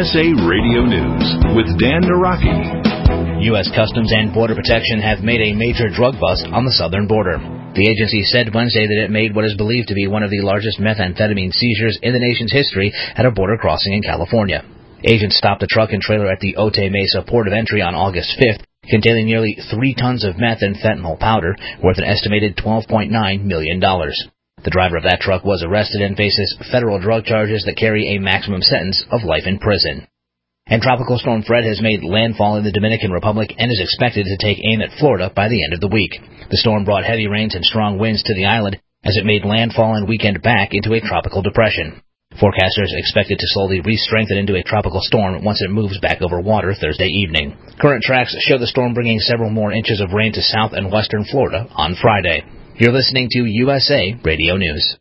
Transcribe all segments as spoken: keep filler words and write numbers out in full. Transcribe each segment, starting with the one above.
S A Radio News with Dan Naraki. U S Customs and Border Protection have made a major drug bust on the southern border. The agency said Wednesday that it made what is believed to be one of the largest methamphetamine seizures in the nation's history at a border crossing in California. Agents stopped a truck and trailer at the Otay Mesa port of entry on August fifth, containing nearly three tons of meth and fentanyl powder worth an estimated twelve point nine million dollars. The driver of that truck was arrested and faces federal drug charges that carry a maximum sentence of life in prison. And Tropical Storm Fred has made landfall in the Dominican Republic and is expected to take aim at Florida by the end of the week. The storm brought heavy rains and strong winds to the island as it made landfall and weekend back into a tropical depression. Forecasters expect it to slowly re-strengthen into a tropical storm once it moves back over water Thursday evening. Current tracks show the storm bringing several more inches of rain to south and western Florida on Friday. You're listening to U S A Radio News.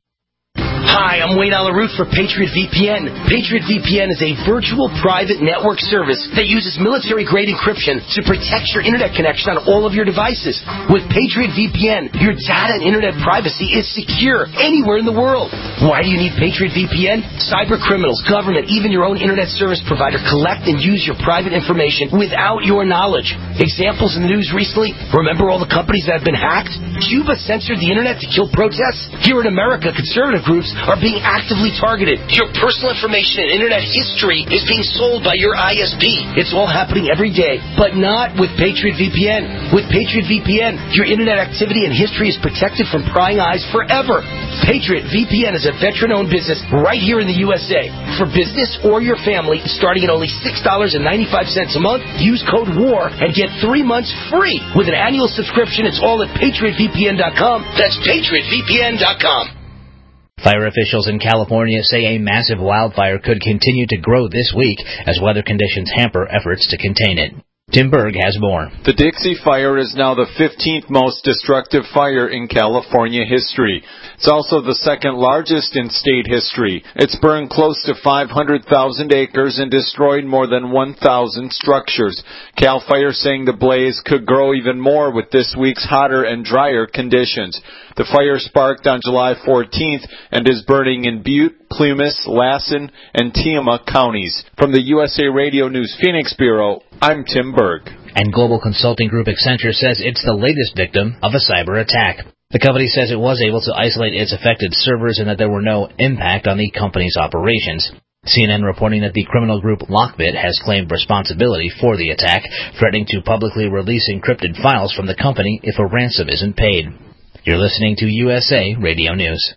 Hi, I'm Wayne Alaroot for Patriot V P N. Patriot V P N is a virtual private network service that uses military-grade encryption to protect your internet connection on all of your devices. With Patriot V P N, your data and internet privacy is secure anywhere in the world. Why do you need Patriot V P N? Cyber criminals, government, even your own internet service provider collect and use your private information without your knowledge. Examples in the news recently, remember all the companies that have been hacked? Cuba censored the internet to kill protests? Here in America, conservative groups are being actively targeted. Your personal information and internet history is being sold by your I S P. It's all happening every day, but not with Patriot V P N. With Patriot V P N, your internet activity and history is protected from prying eyes forever. Patriot V P N is a veteran-owned business right here in the U S A. For business or your family, starting at only six dollars and ninety-five cents a month, use code WAR and get three months free. With an annual subscription, it's all at patriot v p n dot com. That's patriot v p n dot com. Fire officials in California say a massive wildfire could continue to grow this week as weather conditions hamper efforts to contain it. Tim Berg has more. The Dixie Fire is now the fifteenth most destructive fire in California history. It's also the second largest in state history. It's burned close to five hundred thousand acres and destroyed more than one thousand structures. CAL FIRE saying the blaze could grow even more with this week's hotter and drier conditions. The fire sparked on July fourteenth and is burning in Butte, Plumas, Lassen, and Tiamat counties. From the U S A Radio News Phoenix Bureau, I'm Tim Berg. And global consulting group Accenture says it's the latest victim of a cyber attack. The company says it was able to isolate its affected servers and that there were no impact on the company's operations. C N N reporting that the criminal group Lockbit has claimed responsibility for the attack, threatening to publicly release encrypted files from the company if a ransom isn't paid. You're listening to U S A Radio News.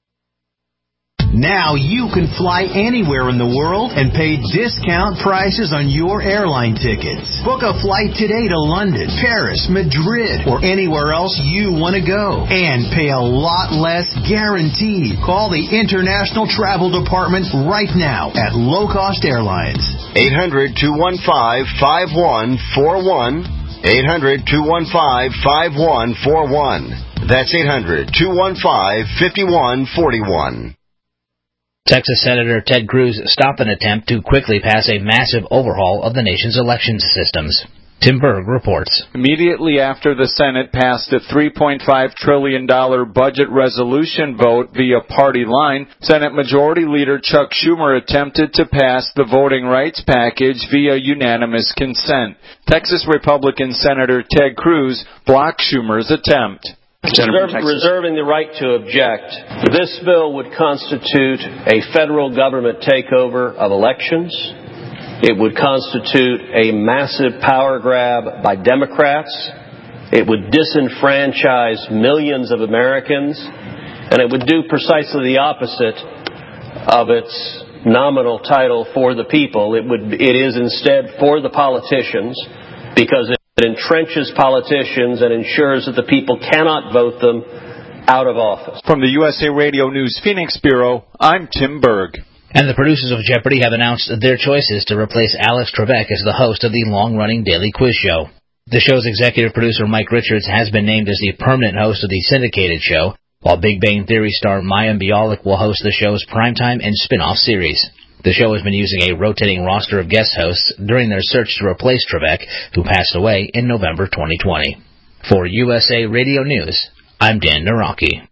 Now you can fly anywhere in the world and pay discount prices on your airline tickets. Book a flight today to London, Paris, Madrid, or anywhere else you want to go. And pay a lot less guaranteed. Call the International Travel Department right now at Low Cost Airlines. eight hundred, two one five, five one four one. eight hundred, two one five, five one four one. That's eight hundred, two one five, five one four one. Texas Senator Ted Cruz stopped an attempt to quickly pass a massive overhaul of the nation's elections systems. Tim Berg reports. Immediately after the Senate passed a three point five trillion dollars budget resolution vote via party line, Senate Majority Leader Chuck Schumer attempted to pass the voting rights package via unanimous consent. Texas Republican Senator Ted Cruz blocked Schumer's attempt. Reserve, reserving the right to object. This bill would constitute a federal government takeover of elections. It would constitute a massive power grab by Democrats. It would disenfranchise millions of Americans. And it would do precisely the opposite of its nominal title, for the people. It would. It is instead for the politicians, because it It entrenches politicians and ensures that the people cannot vote them out of office. From the U S A Radio News Phoenix Bureau, I'm Tim Berg. And the producers of Jeopardy have announced their choices to replace Alex Trebek as the host of the long-running daily quiz show. The show's executive producer Mike Richards has been named as the permanent host of the syndicated show, while Big Bang Theory star Mayim Bialik will host the show's primetime and spin-off series. The show has been using a rotating roster of guest hosts during their search to replace Trebek, who passed away in November twenty twenty. For U S A Radio News, I'm Dan Naraki.